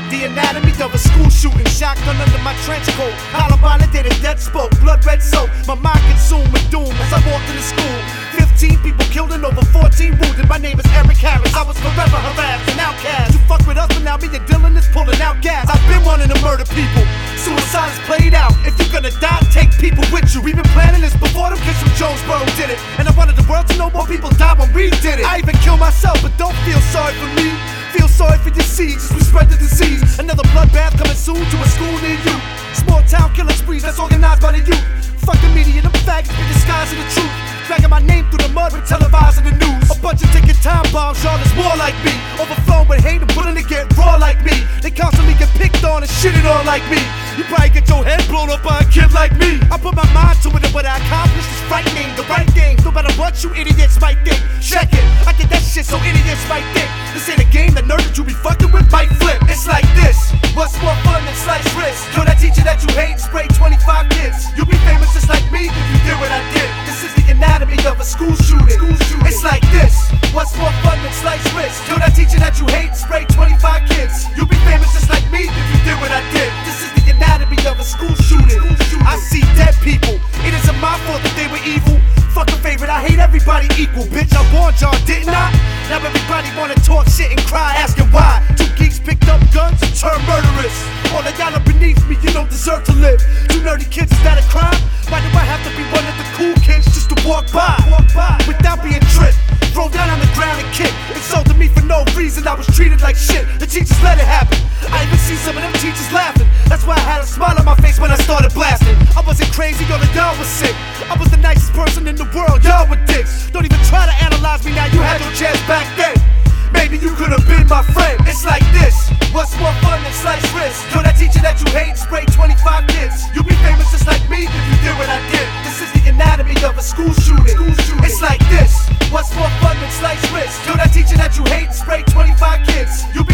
The anatomy of a school shooting, shotgun under my trench coat. Columbine did a death spoke, blood red soap. My mind consumed with doom as I walked into school. 15 people killed and over 14 wounded. My name is Eric Harris. I was forever harassed and outcast. You fuck with us, but now me and Dylan is pulling out gas. I've been wanting to murder people. Suicide is played out. If you're gonna die, take people with you. We've been planning this before them kids from Jonesboro did it. And I wanted the world to know more people died when we did it. I even killed myself, but don't feel sorry for me. Feel sorry for your seeds as we spread the disease. Another bloodbath coming soon to a school near you. Small town killing sprees that's organized by the youth. Fuck the media, them faggots be disguising the truth. Dragging my name through the mud and televising the news. A bunch of ticking time bombs, y'all is more like me. Overflowing with hate and willing to get raw like me. They constantly get picked on and shitted on like me. You probably get your head blown up by a kid like me. I put my mind to it and what I accomplished is frightening. The right game, no matter what you idiots might think. Check it, I get that shit so idiots might think. This ain't a game, the nerd that you be fucking with might flip. It's like this, what's more fun than slice wrist? Yo, that teacher that you hate spray 25 kids. You'll be famous just like me if you did what I did. This is the anatomy of a school shooting. It's like this, what's more fun than slice wrist? Yo, that teacher that you hate spray 25 kids. You'll be famous just like me if you did what I did. This is the anatomy of a school shooting. I see dead people, it isn't my fault that they were evil. Fuck a favorite, I hate everybody equal. Bitch, I warned y'all, didn't I? Now everybody wanna talk shit and cry, asking why. Two geeks picked up guns and turned murderers. All the y'all are beneath me, you don't deserve to live. Two nerdy kids, is that a crime? Why do I have to be one of the cool kids just to walk by? Without being tripped, thrown down on the ground and kicked. Insulted me for no reason, I was treated like shit. The teachers let it happen. I even see some of them teachers laughing. That's why I had a smile on my face when I started blasting. I wasn't crazy, all of y'all was sick. I was the nicest person in the world, y'all were dicks. Don't even try to analyze me now, you had your chance back then. Maybe you could have been my friend. It's like this, what's more fun than slice wrist? Yo, that teacher that you hate spray 25 kids. You'll be famous just like me if you did what I did. This is the anatomy of a school shooting. It's like this, what's more fun than slice wrist? Yo, that teacher that you hate spray 25 kids. You'll